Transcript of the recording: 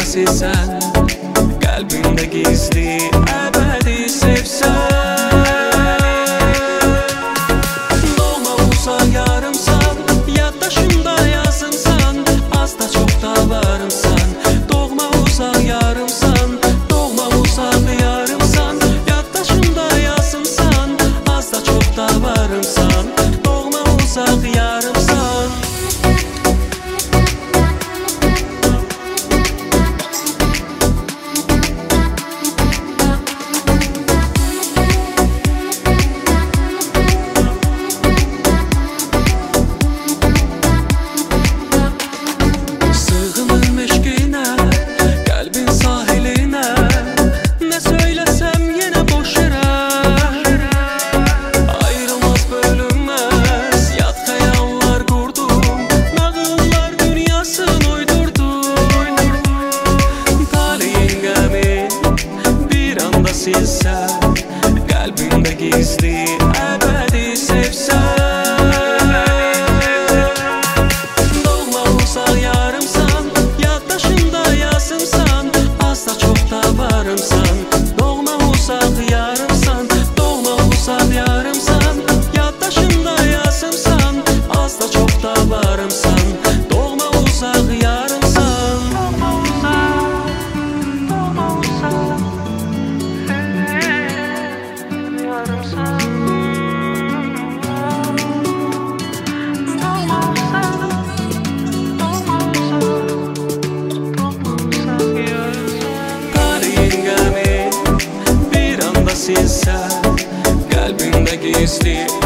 anda silsen, kalbinde gizli ebedi sevsen. Doğma uzak yarımsan, yaddaşımda yazımsan, az da çok da varımsan. Doğma uzak yarımsan, doğma uzak yarımsan, yaddaşımda yazımsan, az da çok da varımsan. Doğma uzak yarımsan. Silsen, kalbinde gizli ebedi sevsen. Doğma uzak yarımsan, yaddaşımda yazımsan, az da çok da varımsan. Doğma uzak yarımsan, doğma uzak yarımsan, yaddaşımda yazımsan, az da çok da varımsan. Doğma uzak yarımsan. Doğma uzak, doğma uzak. Silsen, kalbinde gizli